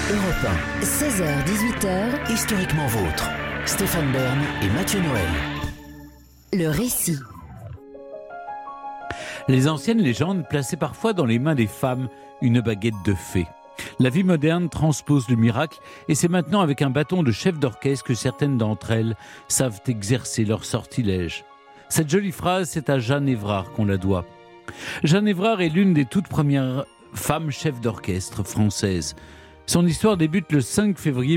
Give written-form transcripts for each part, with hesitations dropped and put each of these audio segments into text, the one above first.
Europe 1, 16h-18h, historiquement vôtre. Stéphane Bern et Mathieu Noël. Le récit. Les anciennes légendes plaçaient parfois dans les mains des femmes une baguette de fée. La vie moderne transpose le miracle et c'est maintenant avec un bâton de chef d'orchestre que certaines d'entre elles savent exercer leur sortilège. Cette jolie phrase, c'est à Jeanne Évrard qu'on la doit. Jeanne Évrard est l'une des toutes premières femmes chefs d'orchestre françaises. Son histoire débute le 5 février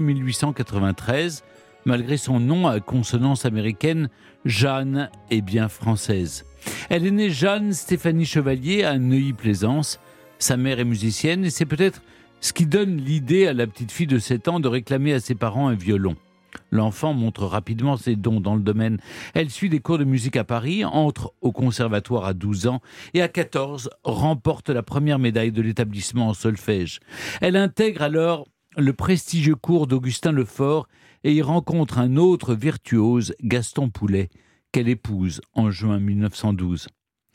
1893. Malgré son nom à consonance américaine, Jeanne est bien française. Elle est née Jeanne Stéphanie Chevalier à Neuilly-Plaisance. Sa mère est musicienne et c'est peut-être ce qui donne l'idée à la petite fille de 7 ans de réclamer à ses parents un violon. L'enfant montre rapidement ses dons dans le domaine. Elle suit des cours de musique à Paris, entre au conservatoire à 12 ans et à 14 remporte la première médaille de l'établissement en solfège. Elle intègre alors le prestigieux cours d'Augustin Lefort et y rencontre un autre virtuose, Gaston Poulet, qu'elle épouse en juin 1912.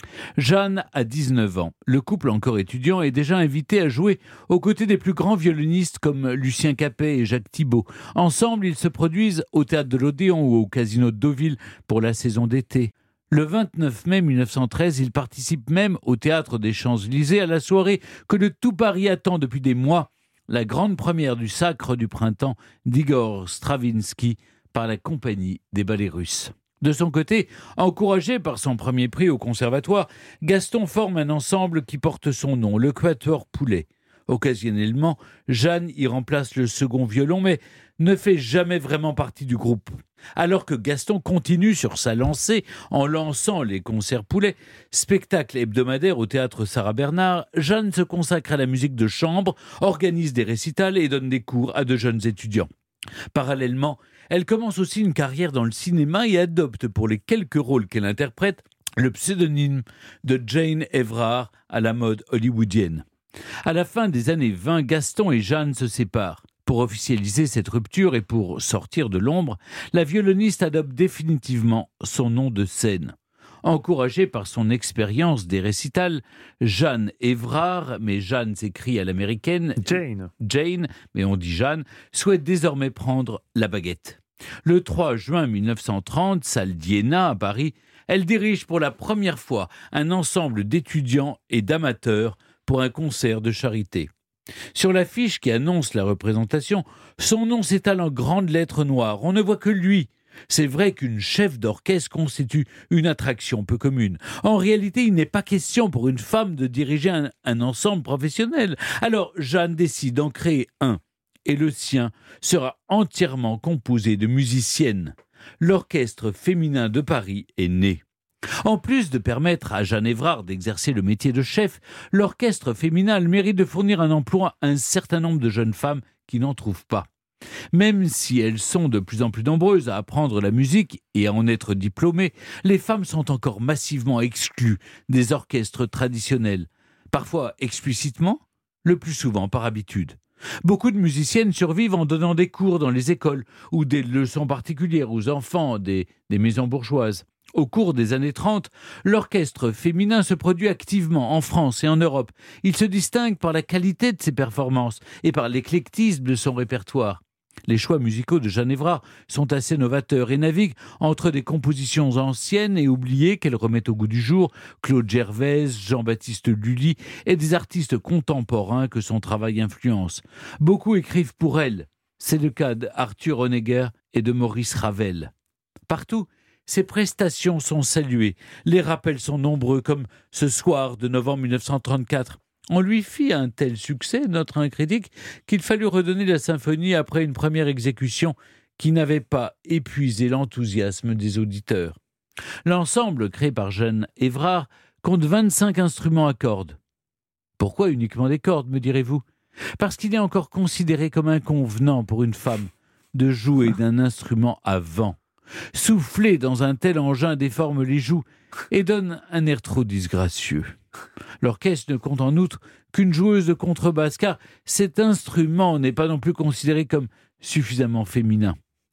Jeanne a 19 ans. Le couple, encore étudiant, est déjà invité à jouer aux côtés des plus grands violonistes comme Lucien Capet et Jacques Thibaud. Ensemble, ils se produisent au Théâtre de l'Odéon ou au Casino de Deauville pour la saison d'été. Le 29 mai 1913, ils participent même au Théâtre des Champs-Élysées à la soirée que le tout Paris attend depuis des mois, la grande première du Sacre du Printemps d'Igor Stravinsky par la Compagnie des Ballets Russes. De son côté, encouragé par son premier prix au conservatoire, Gaston forme un ensemble qui porte son nom, le Quatuor Poulet. Occasionnellement, Jeanne y remplace le second violon, mais ne fait jamais vraiment partie du groupe. Alors que Gaston continue sur sa lancée en lançant les concerts Poulet, spectacle hebdomadaire au théâtre Sarah Bernard, Jeanne se consacre à la musique de chambre, organise des récitals et donne des cours à de jeunes étudiants. Parallèlement, elle commence aussi une carrière dans le cinéma et adopte pour les quelques rôles qu'elle interprète le pseudonyme de Jane Évrard à la mode hollywoodienne. À la fin des années 20, Gaston et Jeanne se séparent. Pour officialiser cette rupture et pour sortir de l'ombre, la violoniste adopte définitivement son nom de scène. Encouragée par son expérience des récitals, Jeanne Évrard, mais Jeanne s'écrit à l'américaine, Jane, mais on dit Jeanne, souhaite désormais prendre la baguette. Le 3 juin 1930, salle d'Iéna à Paris, elle dirige pour la première fois un ensemble d'étudiants et d'amateurs pour un concert de charité. Sur l'affiche qui annonce la représentation, son nom s'étale en grandes lettres noires. On ne voit que lui. C'est vrai qu'une chef d'orchestre constitue une attraction peu commune. En réalité, il n'est pas question pour une femme de diriger un ensemble professionnel. Alors, Jeanne décide d'en créer un. Et le sien sera entièrement composé de musiciennes. L'Orchestre féminin de Paris est né. En plus de permettre à Jeanne Évrard d'exercer le métier de chef, l'orchestre féminin a le mérite de fournir un emploi à un certain nombre de jeunes femmes qui n'en trouvent pas. Même si elles sont de plus en plus nombreuses à apprendre la musique et à en être diplômées, les femmes sont encore massivement exclues des orchestres traditionnels, parfois explicitement, le plus souvent par habitude. Beaucoup de musiciennes survivent en donnant des cours dans les écoles ou des leçons particulières aux enfants des maisons bourgeoises. Au cours des années 30, l'orchestre féminin se produit activement en France et en Europe. Il se distingue par la qualité de ses performances et par l'éclectisme de son répertoire. Les choix musicaux de Jeanne Évrard sont assez novateurs et naviguent entre des compositions anciennes et oubliées qu'elle remet au goût du jour, Claude Gervaise, Jean-Baptiste Lully et des artistes contemporains que son travail influence. Beaucoup écrivent pour elle. C'est le cas d'Arthur Honegger et de Maurice Ravel. Partout, ses prestations sont saluées. Les rappels sont nombreux, comme ce soir de novembre 1934. On lui fit un tel succès, note un critique, qu'il fallut redonner la symphonie après une première exécution qui n'avait pas épuisé l'enthousiasme des auditeurs. L'ensemble créé par Jeanne Évrard compte 25 instruments à cordes. Pourquoi uniquement des cordes, me direz-vous ? Parce qu'il est encore considéré comme inconvenant pour une femme de jouer d'un instrument à vent. Souffler dans un tel engin déforme les joues et donne un air trop disgracieux. L'orchestre ne compte en outre qu'une joueuse de contrebasse, car cet instrument n'est pas non plus considéré comme suffisamment féminin.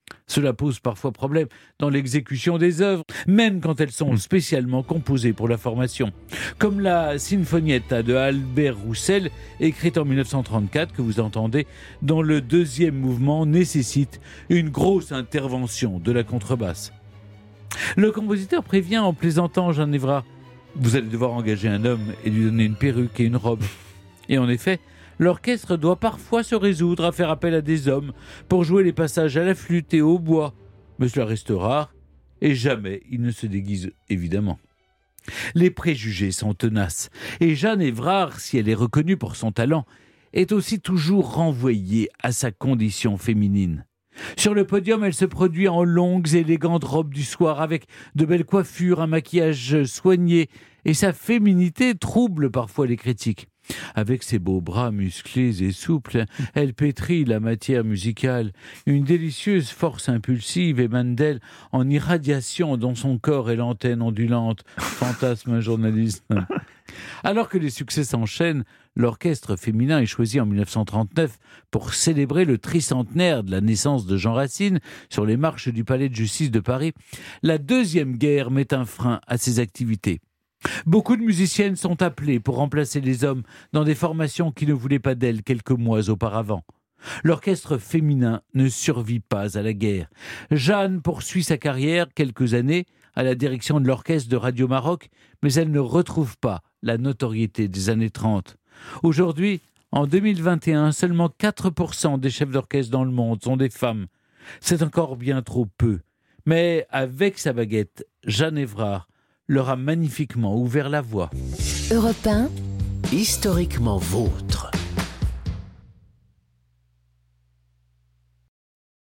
Cela pose parfois problème dans l'exécution des œuvres, même quand elles sont spécialement composées pour la formation. Comme la Sinfonietta de Albert Roussel, écrite en 1934, que vous entendez, dont le deuxième mouvement nécessite une grosse intervention de la contrebasse. Le compositeur prévient en plaisantant Jeanne Évrard: vous allez devoir engager un homme et lui donner une perruque et une robe. Et en effet, l'orchestre doit parfois se résoudre à faire appel à des hommes pour jouer les passages à la flûte et au bois. Mais cela reste rare, et jamais ils ne se déguisent, évidemment. Les préjugés sont tenaces, et Jeanne Évrard, si elle est reconnue pour son talent, est aussi toujours renvoyée à sa condition féminine. Sur le podium, elle se produit en longues et élégantes robes du soir, avec de belles coiffures, un maquillage soigné, et sa féminité trouble parfois les critiques. Avec ses beaux bras musclés et souples, elle pétrit la matière musicale. Une délicieuse force impulsive émane d'elle en irradiation dont son corps est l'antenne ondulante, fantasme un journaliste. Alors que les succès s'enchaînent, l'orchestre féminin est choisi en 1939 pour célébrer le tricentenaire de la naissance de Jean Racine sur les marches du Palais de Justice de Paris. La Deuxième Guerre met un frein à ses activités. Beaucoup de musiciennes sont appelées pour remplacer les hommes dans des formations qui ne voulaient pas d'elles quelques mois auparavant. L'orchestre féminin ne survit pas à la guerre. Jeanne poursuit sa carrière quelques années à la direction de l'orchestre de Radio Maroc, mais elle ne retrouve pas la notoriété des années 30. Aujourd'hui, en 2021, seulement 4% des chefs d'orchestre dans le monde sont des femmes. C'est encore bien trop peu. Mais avec sa baguette, Jeanne Évrard leur a magnifiquement ouvert la voie. Europe 1, historiquement vôtre.